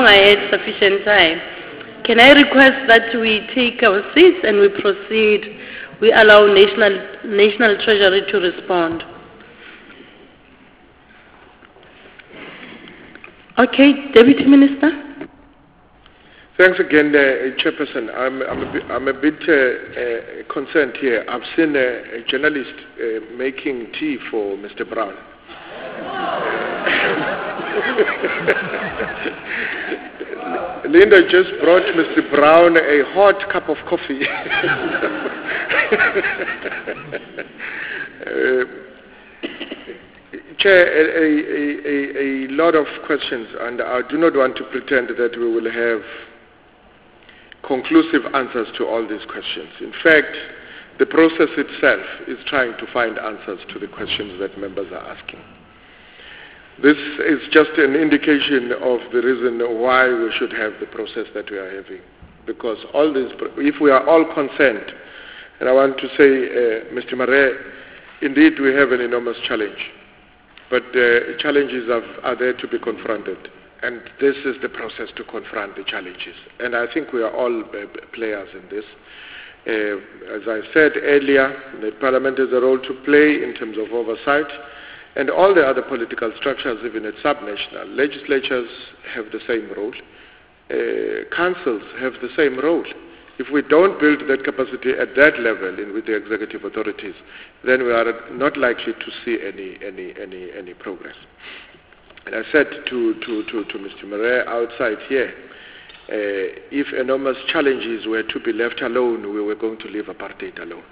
long I had sufficient time, can I request that we take our seats and we proceed? We allow National Treasury to respond. Okay, Deputy Minister. Thanks again, Chairperson. I'm a bit concerned here. I've seen a journalist making tea for Mr. Brown. Linda just brought Mr. Brown a hot cup of coffee. Chair, a lot of questions, and I do not want to pretend that we will have conclusive answers to all these questions. In fact, the process itself is trying to find answers to the questions that members are asking. This is just an indication of the reason why we should have the process that we are having. Because all this, if we are all concerned, and I want to say, Mr. Marais, indeed we have an enormous challenge. But challenges are there to be confronted. And this is the process to confront the challenges. And I think we are all players in this. As I said earlier, the Parliament has a role to play in terms of oversight. And all the other political structures, even at subnational, legislatures have the same role. Councils have the same role. If we don't build that capacity at that level with the executive authorities, then we are not likely to see any progress. And I said to Mr. Marais outside here, if enormous challenges were to be left alone, we were going to leave apartheid alone.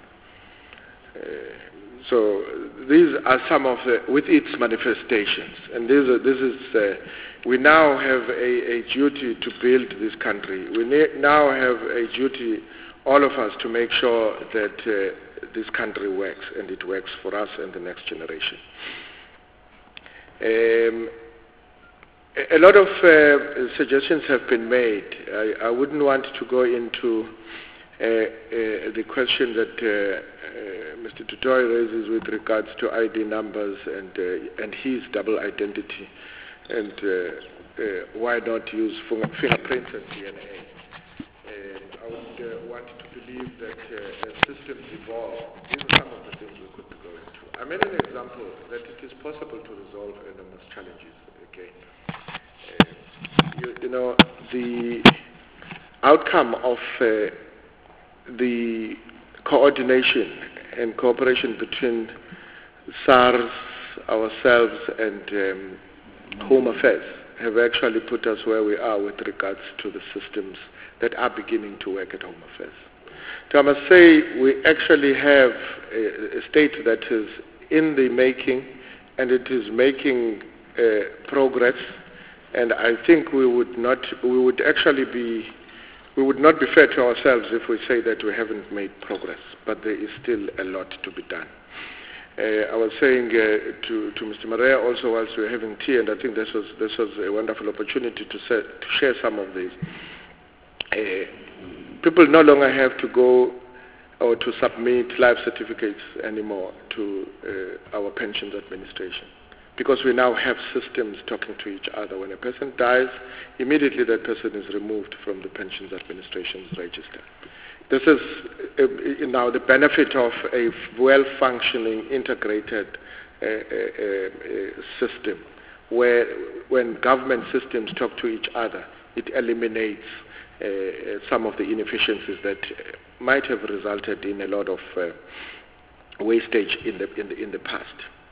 So these are some of with its manifestations, and we now have a duty to build this country. We now have a duty, all of us, to make sure that this country works, and it works for us and the next generation. A lot of suggestions have been made. I wouldn't want to go into the question that Mr. Tutoy raises with regards to ID numbers and his double identity, and why not use fingerprints and DNA. I would want to believe that as systems evolve, these are some of the things we could go into. I made an example that it is possible to resolve enormous challenges again. You know, the outcome of the coordination and cooperation between SARS, ourselves, and Home Affairs have actually put us where we are with regards to the systems that are beginning to work at Home Affairs. So I must say we actually have a state that is in the making, and it is making progress, and I think we would not be fair to ourselves if we say that we haven't made progress, but there is still a lot to be done. I was saying to Mr. Marais also whilst we were having tea, and I think this was a wonderful opportunity to share some of these. People no longer have to go or to submit life certificates anymore to our pensions administration, because we now have systems talking to each other. When a person dies, immediately that person is removed from the pensions administration's register. This is now the benefit of a well-functioning, integrated system, where when government systems talk to each other, it eliminates some of the inefficiencies that might have resulted in a lot of wastage in the past.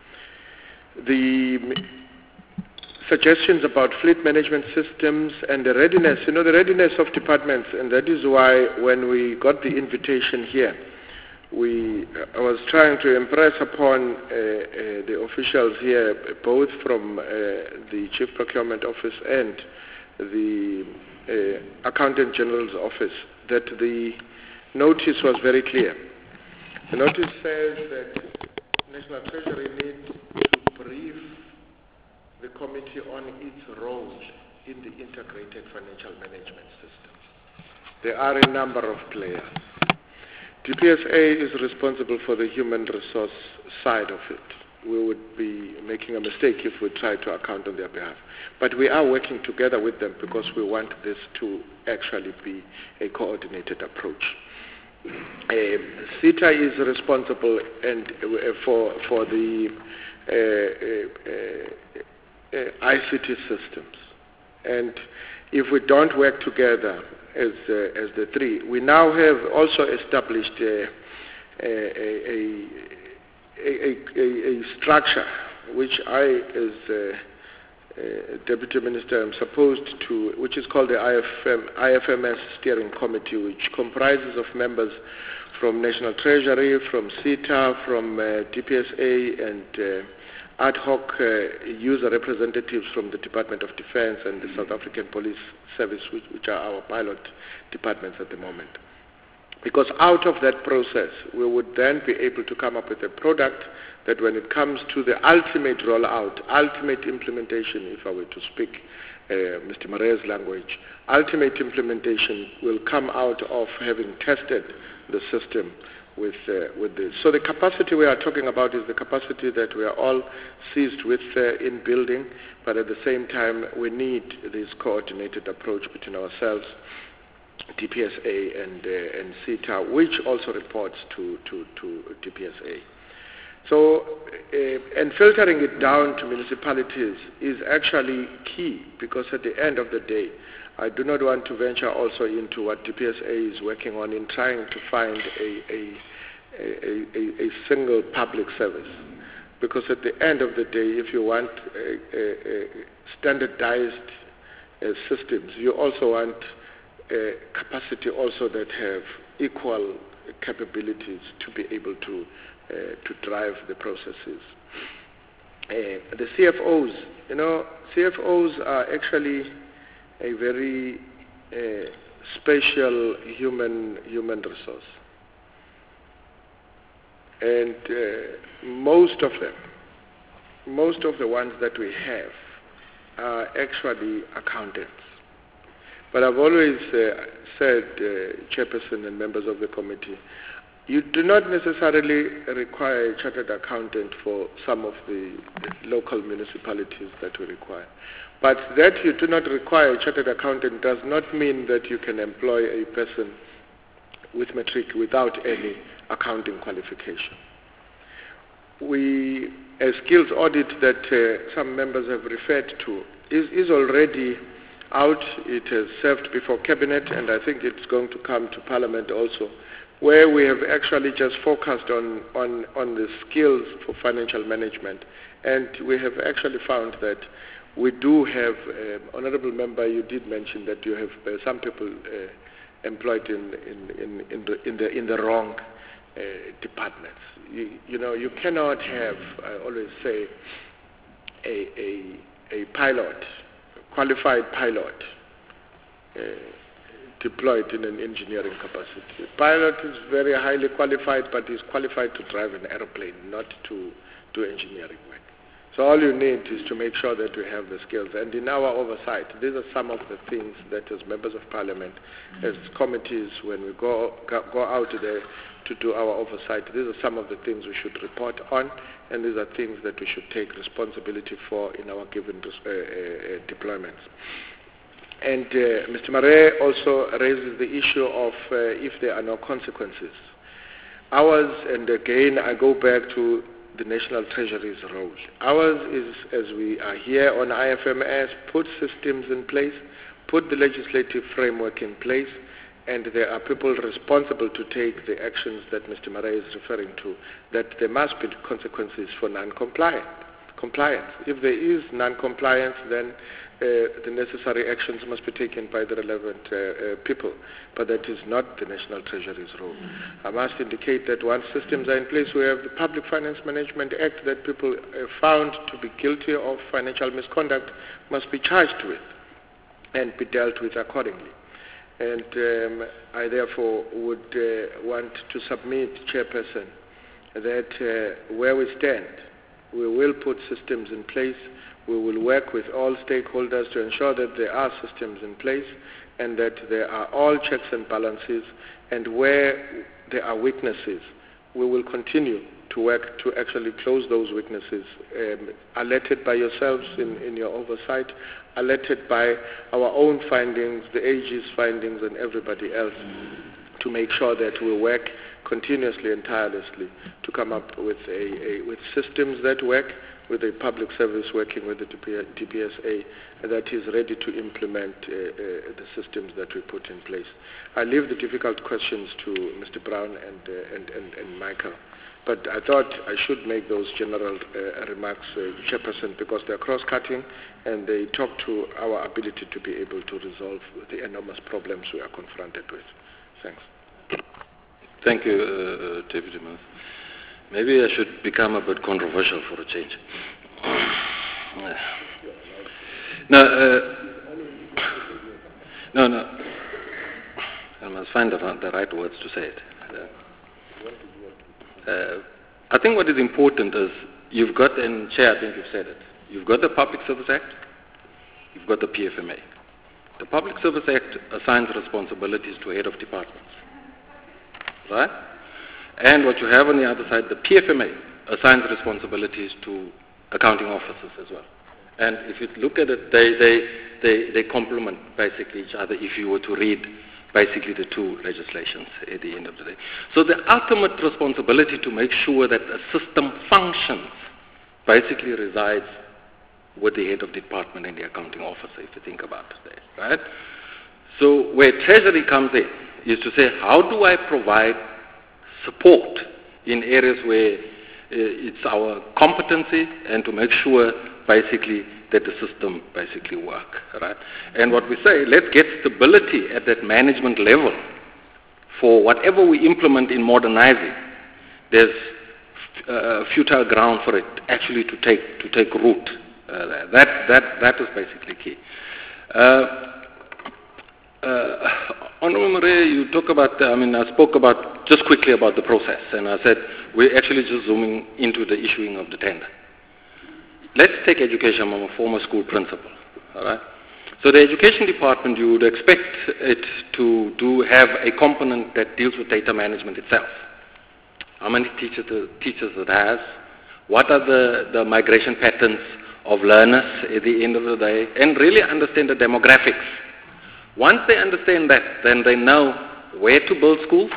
The suggestions about fleet management systems and the readiness, the readiness of departments, and that is why when we got the invitation here, I was trying to impress upon the officials here, both from the Chief Procurement Office and the Accountant General's Office, that the notice was very clear. The notice says that National Treasury needs to brief the committee on its role in the integrated financial management system. There are a number of players. DPSA is responsible for the human resource side of it. we would be making a mistake if we try to account on their behalf. But we are working together with them because we want this to actually be a coordinated approach. CETA is responsible for the ICT systems, and if we don't work together as the three, we now have also established a structure which I, as Deputy Minister, am supposed to, which is called the IFMS Steering Committee, which comprises of members from National Treasury, from CETA, from DPSA, and ad hoc user representatives from the Department of Defense and the South African Police Service, which are our pilot departments at the moment. Because out of that process, we would then be able to come up with a product that when it comes to the ultimate rollout, ultimate implementation, if I were to speak Mr. Mare's language, ultimate implementation will come out of having tested the system with this. So the capacity we are talking about is the capacity that we are all seized with in building, but at the same time we need this coordinated approach between ourselves, DPSA and CETA, which also reports to DPSA. So, and filtering it down to municipalities is actually key, because at the end of the day, I do not want to venture also into what DPSA is working on in trying to find a single public service. Because at the end of the day, if you want standardized systems, you also want capacity also that have equal capabilities to be able to drive the processes. The CFOs, CFOs are actually a very special human resource, and most of the ones that we have are actually accountants. But I've always said, Chairperson and members of the committee, you do not necessarily require a chartered accountant for some of the local municipalities that we require. But that you do not require a chartered accountant does not mean that you can employ a person with matric without any accounting qualification. A skills audit that some members have referred to is already out. It has served before Cabinet, and I think it's going to come to Parliament also, where we have actually just focused on the skills for financial management. And we have actually found that we do have, Honourable Member, you did mention that you have some people employed in the wrong departments. You cannot have, I always say, a pilot, qualified pilot, deployed in an engineering capacity. Pilot is very highly qualified, but is qualified to drive an aeroplane, not to do engineering work. So all you need is to make sure that we have the skills. And in our oversight, these are some of the things that as members of Parliament, as committees, when we go out there to do our oversight, these are some of the things we should report on, and these are things that we should take responsibility for in our given deployments. And Mr. Mare also raises the issue of if there are no consequences. Ours, and again I go back to the National Treasury's role. Ours is, as we are here on IFMS, put systems in place, put the legislative framework in place, and there are people responsible to take the actions that Mr. Mare is referring to, that there must be consequences for non-compliance. If there is non-compliance, then the necessary actions must be taken by the relevant people, but that is not the National Treasury's role. I must indicate that once systems are in place, we have the Public Finance Management Act that people found to be guilty of financial misconduct must be charged with and be dealt with accordingly. And I therefore would want to submit, Chairperson, that where we stand, we will put systems in place. We will work with all stakeholders to ensure that there are systems in place and that there are all checks and balances, and where there are weaknesses, we will continue to work to actually close those weaknesses, alerted by yourselves in your oversight, alerted by our own findings, the AG's findings, and everybody else, to make sure that we work continuously and tirelessly to come up with with systems that work, with a public service working with the DPSA that is ready to implement the systems that we put in place. I leave the difficult questions to Mr. Brown and Michael, but I thought I should make those general remarks, Chairperson, because they're cross-cutting and they talk to our ability to be able to resolve the enormous problems we are confronted with. Thanks. Thank you, Deputy Minister. Maybe I should become a bit controversial for a change. No. I must find the right words to say it. I think what is important is you've got, and Chair, I think you've said it, you've got the Public Service Act, you've got the PFMA. The Public Service Act assigns responsibilities to head of departments, right? And what you have on the other side, the PFMA assigns responsibilities to accounting officers as well. And if you look at it, they complement basically each other if you were to read basically the two legislations at the end of the day. So the ultimate responsibility to make sure that a system functions basically resides with the head of department and the accounting officer, if you think about it, right? So where Treasury comes in is to say, how do I provide support in areas where it's our competency, and to make sure basically that the system basically work, right? And what we say, let's get stability at that management level for whatever we implement in modernizing. There's futile ground for it actually to take root. That is basically key. Honorable Maria, you talk about, I spoke about just quickly about the process, and I said we're actually just zooming into the issuing of the tender. Let's take education. I'm a former school principal, all right? So the education department, you would expect it to have a component that deals with data management itself. How many teachers it has? What are the migration patterns of learners at the end of the day? And really understand the demographics. Once they understand that, then they know where to build schools,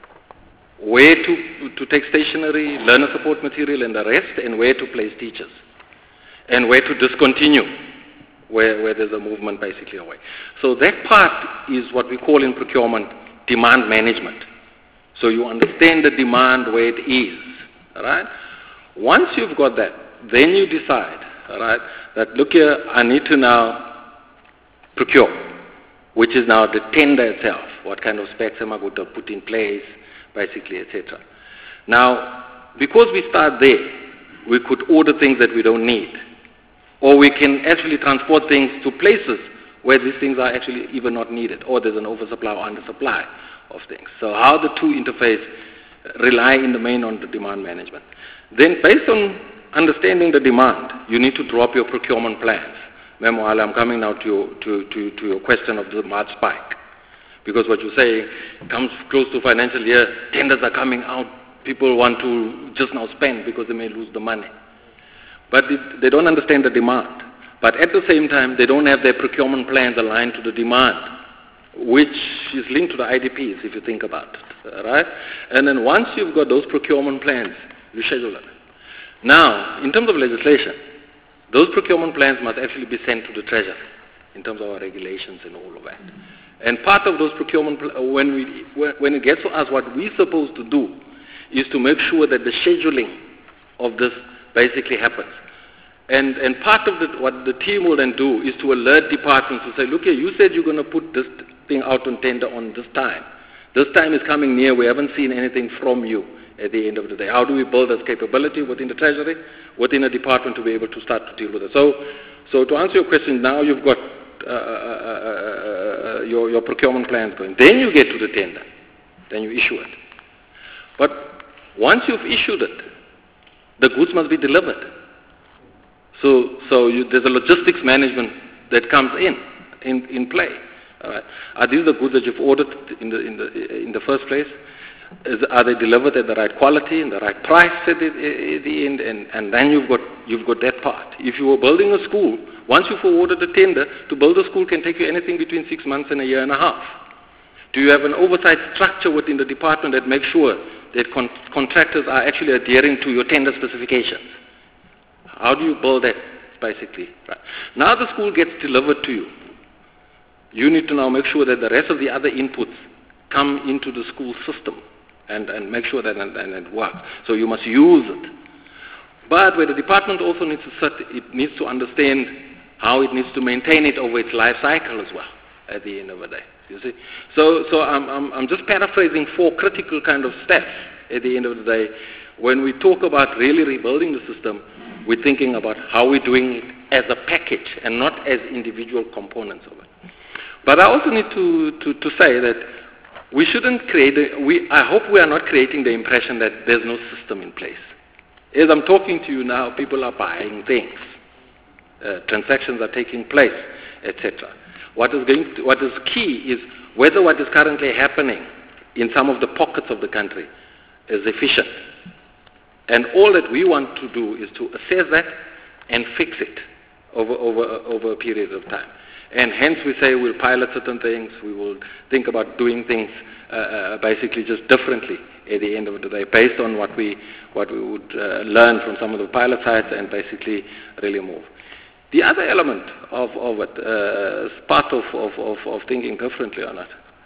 where to take stationery, learner support material and the rest, and where to place teachers, and where to discontinue, where there's a movement basically away. So that part is what we call in procurement demand management. So you understand the demand where it is, all right? Once you've got that, then you decide, all right, that look here, I need to now procure, which is now the tender itself. What kind of specs am I going to put in place, basically, etc. Now, because we start there, we could order things that we don't need, or we can actually transport things to places where these things are actually even not needed, or there's an oversupply or undersupply of things. So how the two interface rely in the main on the demand management. Then based on understanding the demand, you need to drop your procurement plans. Meanwhile, I'm coming now to your question of the March spike. Because what you say comes close to financial year, tenders are coming out, people want to just now spend because they may lose the money. But they don't understand the demand. But at the same time, they don't have their procurement plans aligned to the demand, which is linked to the IDPs, if you think about it, right? And then once you've got those procurement plans, you schedule it. Now, in terms of legislation, those procurement plans must actually be sent to the Treasury in terms of our regulations and all of that. And part of those procurement, when it gets to us, what we're supposed to do is to make sure that the scheduling of this basically happens. And part of what the team will then do is to alert departments to say, look here, you said you're going to put this thing out on tender on this time. This time is coming near. We haven't seen anything from you at the end of the day. How do we build this capability within the Treasury, within a department to be able to start to deal with it? So to answer your question, now you've got your procurement plans going. Then you get to the tender. Then you issue it. But once you've issued it, the goods must be delivered. So there's a logistics management that comes in play. All right. Are these the goods that you've ordered in the first place? Are they delivered at the right quality and the right price at the end? And then you've got that part. If you were building a school, once you've awarded a tender, to build a school can take you anything between 6 months and a year and a half. Do you have an oversight structure within the department that makes sure that contractors are actually adhering to your tender specifications? How do you build that, basically? Right. Now the school gets delivered to you. You need to now make sure that the rest of the other inputs come into the school system and make sure that it works. So you must use it. But where the department also needs to sit, it needs to understand how it needs to maintain it over its life cycle as well at the end of the day. You see? So I'm just paraphrasing 4 critical kind of steps at the end of the day. When we talk about really rebuilding the system, we're thinking about how we're doing it as a package and not as individual components of it. But I also need to say that we shouldn't I hope we are not creating the impression that there's no system in place. As I'm talking to you now, people are buying things. Transactions are taking place, etc. What is key is whether what is currently happening in some of the pockets of the country is efficient. And all that we want to do is to assess that and fix it over a period of time. And hence we say we'll pilot certain things, we will think about doing things basically just differently at the end of the day, based on what we would learn from some of the pilot sites and basically really move. The other element of it, as part of thinking differently on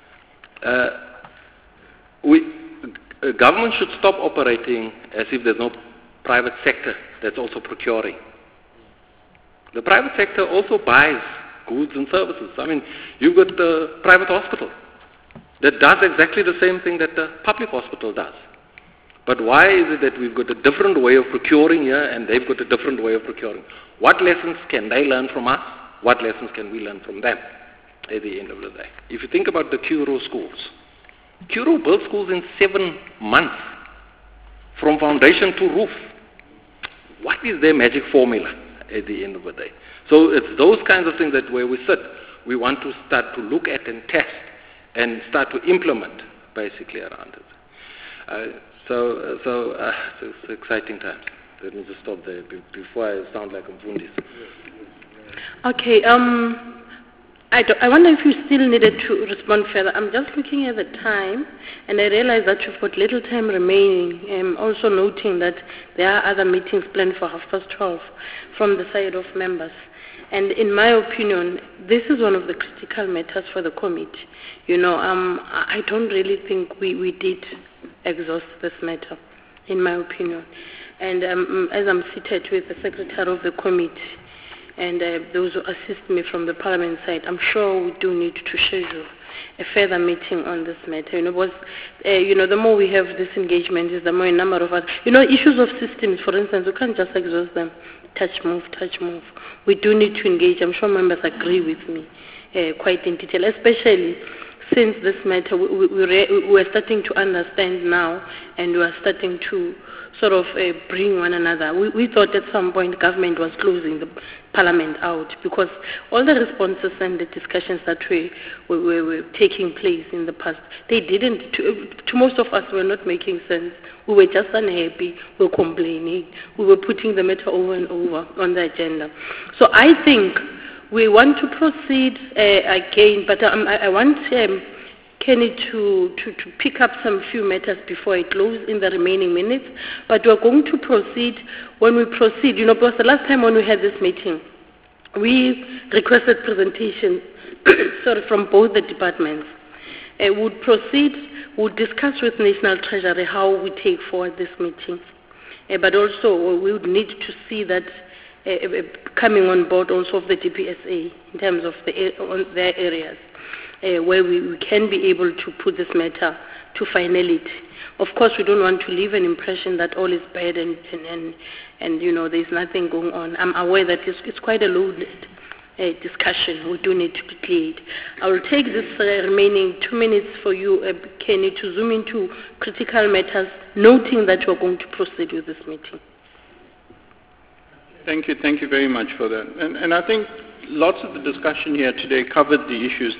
it, government should stop operating as if there's no private sector that's also procuring. The private sector also buys goods and services. I mean, you've got the private hospital that does exactly the same thing that the public hospital does. But why is it that we've got a different way of procuring here and they've got a different way of procuring? What lessons can they learn from us? What lessons can we learn from them at the end of the day? If you think about the Curro schools, Curro built schools in 7 months, from foundation to roof. What is their magic formula at the end of the day? So it's those kinds of things that where we sit, we want to start to look at and test and start to implement basically around it. It's exciting times. Let me just stop there before I sound like a Mfundisi. Okay, I wonder if you still needed to respond further. I'm just looking at the time, and I realize that you've got little time remaining. I'm also noting that there are other meetings planned for 12:30 from the side of members. And in my opinion, this is one of the critical matters for the committee. I don't really think we did exhaust this matter, in my opinion. And as I'm seated with the secretary of the committee, and those who assist me from the parliament side, I'm sure we do need to schedule a further meeting on this matter. Because the more we have this engagement, is the more a number of other, issues of systems, for instance, we can't just exhaust them. Touch, move. We do need to engage. I'm sure members agree with me quite in detail, especially since this matter we're starting to understand now, and we are starting to sort of bring one another. We thought at some point government was closing the parliament out, because all the responses and the discussions that were taking place in the past, they didn't, to most of us, were not making sense. We were just unhappy, we were complaining, we were putting the matter over and over on the agenda. So I think we want to proceed again, but I want Kenny to pick up some few matters before I close in the remaining minutes. But we're going to proceed. When we proceed, because the last time when we had this meeting, we requested presentations from both the departments. We'd proceed, we'd discuss with National Treasury how we take forward this meeting. But also, we would need to see that coming on board also of the DPSA in terms of their areas, where we can be able to put this matter to finality. Of course, we don't want to leave an impression that all is bad and there's nothing going on. I'm aware that it's quite a loaded discussion. We do need to be cleared. I will take this remaining 2 minutes for you, Kenny, to zoom into critical matters, noting that you're going to proceed with this meeting. Thank you very much for that. And I think lots of the discussion here today covered the issues that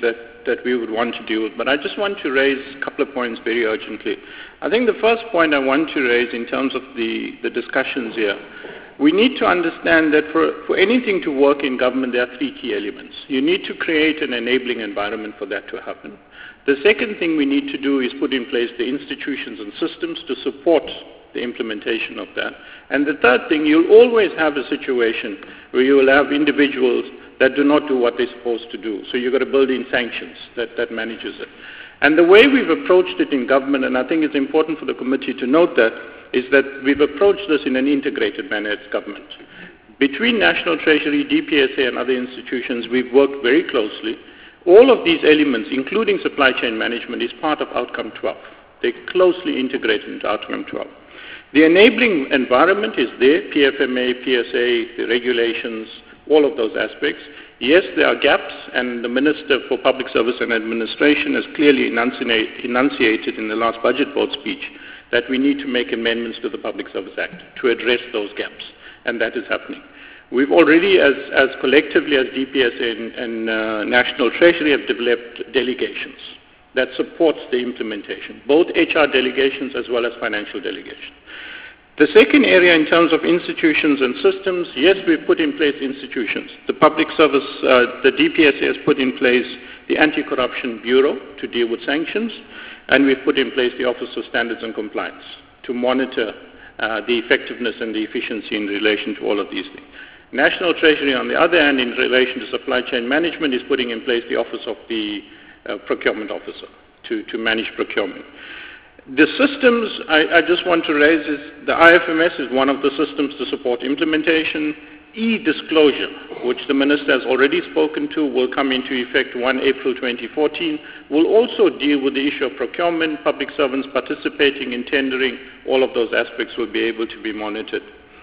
that we would want to deal with. But I just want to raise a couple of points very urgently. I think the first point I want to raise in terms of the discussions here, we need to understand that for anything to work in government, there are three key elements. You need to create an enabling environment for that to happen. The second thing we need to do is put in place the institutions and systems to support the implementation of that. And the third thing, you'll always have a situation where you will have individuals that do not do what they're supposed to do. So you've got to build in sanctions that manages it. And the way we've approached it in government, and I think it's important for the committee to note that, is that we've approached this in an integrated manner as government. Between National Treasury, DPSA and other institutions, we've worked very closely. All of these elements, including supply chain management, is part of Outcome 12. They're closely integrated into Outcome 12. The enabling environment is there, PFMA, PSA, the regulations, all of those aspects. Yes, there are gaps, and the Minister for Public Service and Administration has clearly enunciated in the last Budget Board speech that we need to make amendments to the Public Service Act to address those gaps, and that is happening. We've already, as collectively as DPSA and National Treasury, have developed delegations that supports the implementation, both HR delegations as well as financial delegations. The second area in terms of institutions and systems, yes, we've put in place institutions. The Public Service, the DPSA has put in place the Anti-Corruption Bureau to deal with sanctions, and we've put in place the Office of Standards and Compliance to monitor the effectiveness and the efficiency in relation to all of these things. National Treasury, on the other hand, in relation to supply chain management, is putting in place the Office of the Procurement Officer to manage procurement. The systems I just want to raise is the IFMS is one of the systems to support implementation. E-disclosure, which the Minister has already spoken to, will come into effect 1 April 2014, will also deal with the issue of procurement, public servants participating in tendering. All of those aspects will be able to be monitored.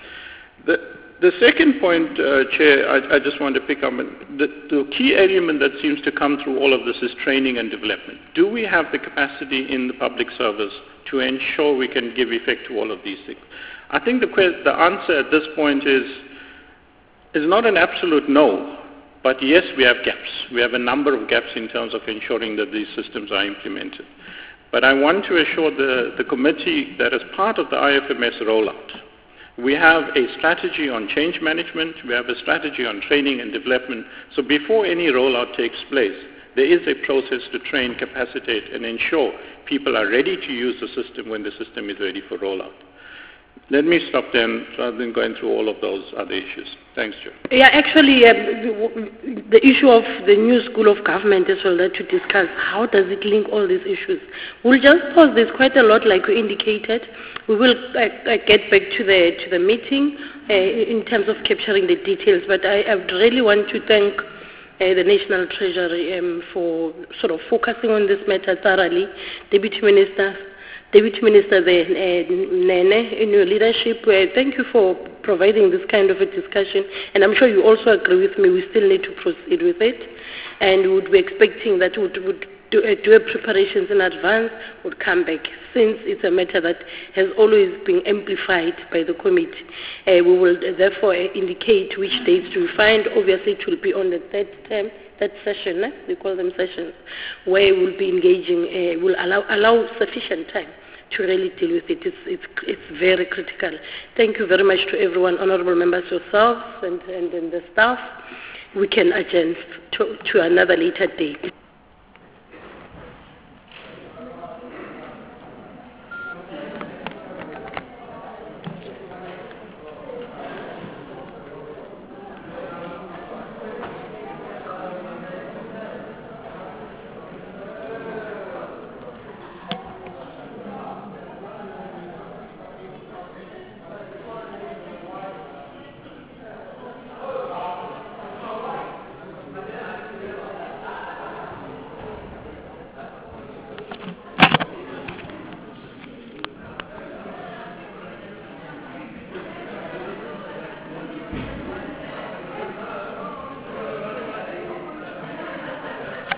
The second point, Chair, I just want to pick up, the key element that seems to come through all of this is training and development. Do we have the capacity in the public service to ensure we can give effect to all of these things? I think the answer at this point is not an absolute no, but yes, we have gaps. We have a number of gaps in terms of ensuring that these systems are implemented. But I want to assure the committee that as part of the IFMS rollout, we have a strategy on change management, we have a strategy on training and development. So before any rollout takes place, there is a process to train, capacitate, and ensure people are ready to use the system when the system is ready for rollout. Let me stop then, rather than going through all of those other issues. Thanks, Joe. Yeah, actually, the issue of the new school of government as well that to discuss, how does it link all these issues? We'll just pause this quite a lot, like you indicated. We will get back to the meeting in terms of capturing the details, but I really want to thank the National Treasury for sort of focusing on this matter thoroughly. Deputy Minister Nene, in your leadership, thank you for providing this kind of a discussion, and I'm sure you also agree with me, we still need to proceed with it, and we would be expecting that we would do preparations in advance, would come back, since it's a matter that has always been amplified by the committee. We will therefore indicate which dates to find. Obviously, it will be on the third session, we call them sessions, where we'll be engaging, will allow sufficient time to really deal with it. It's very critical. Thank you very much to everyone, honorable members, yourselves, and the staff. We can adjourn to another later date.